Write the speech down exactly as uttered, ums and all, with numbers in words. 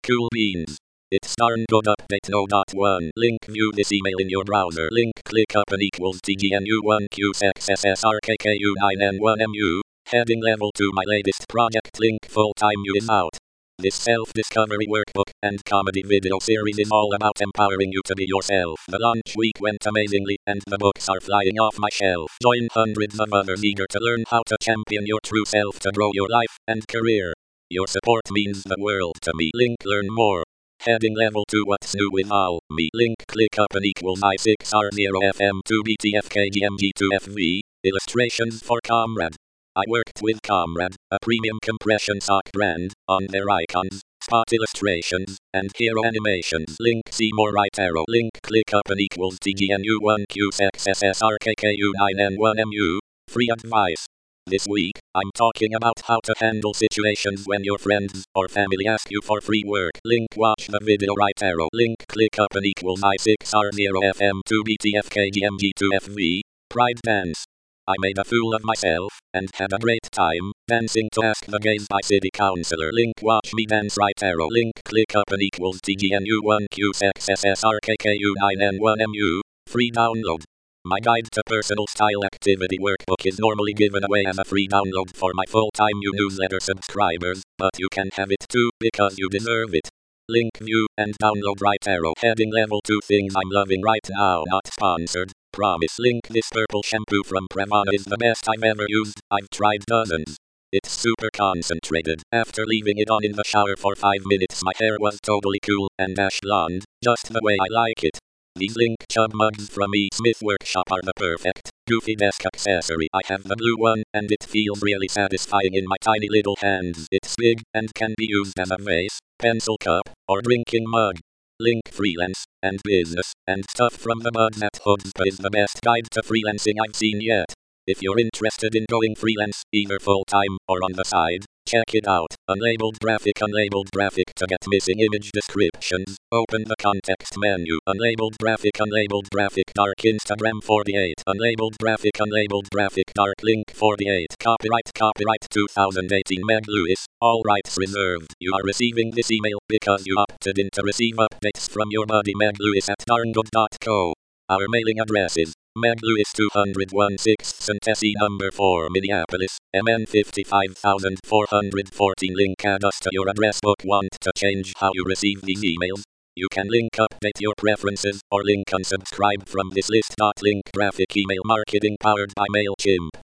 cool beans. It's darn good update no dot one. Link view this email in your browser. Link click up and equals T G N U one Q X S S R K K U nine N one M U. Heading level two my latest project. Link full time U is out. This self-discovery workbook and comedy video series is all about empowering you to be yourself. The launch week went amazingly and the books are flying off my shelf. Join hundreds of others eager to learn how to champion your true self to grow your life and career. Your support means the world to me. Link learn more. Heading level two what's new with all me. Link click up and equals I six R zero F M two B T F K G M G two F V. Illustrations for Comrade. I worked with Comrade, a premium compression sock brand, on their icons, spot illustrations, and hero animations. Link see more right arrow. Link click up and equals T G N U one Q X S S R K K U nine N one M U. Free advice. This week, I'm talking about how to handle situations when your friends or family ask you for free work. Link watch the video right arrow. Link click up and equals I six R zero F M two B T F K G M G two F V. Pride dance. I made a fool of myself, and had a great time, dancing to Ask the Gays by City Councilor. Link watch me dance right arrow. Link click up and equals T G N U one Q X S S R K K U nine N one M U. Free download. My Guide to Personal Style Activity Workbook is normally given away as a free download for my full-time U newsletter subscribers, but you can have it too, because you deserve it. Link view and download right arrow. Heading level two things I'm loving right now, not sponsored. Promise. Link this purple shampoo from Pravana is the best I've ever used. I've tried dozens. It's super concentrated. After leaving it on in the shower for five minutes my hair was totally cool and ash blonde, just the way I like it. These Link chub mugs from E. Smith Workshop are the perfect, goofy desk accessory. I have the blue one, and it feels really satisfying in my tiny little hands. It's big, and can be used as a vase, pencil cup, or drinking mug. Link freelance, and business, and stuff from the mugs at Hudzpah is the best guide to freelancing I've seen yet. If you're interested in going freelance, either full-time or on the side, check it out. Unlabeled graphic. Unlabeled graphic. To get missing image descriptions, open the context menu. Unlabeled graphic. Unlabeled graphic. Dark Instagram forty-eight. Unlabeled graphic. Unlabeled graphic. Dark Link forty-eight. Copyright. Copyright twenty eighteen Meg Lewis. All rights reserved. You are receiving this email because you opted in to receive updates from your buddy Meg Lewis at darngood dot co. Our mailing address is Meg Lewis two oh one sixth and Tessie number four Minneapolis, M N five five four one four. Link add us to your address book. Want to change how you receive these emails? You can link update your preferences or link unsubscribe from this list. Link graphic email marketing powered by MailChimp.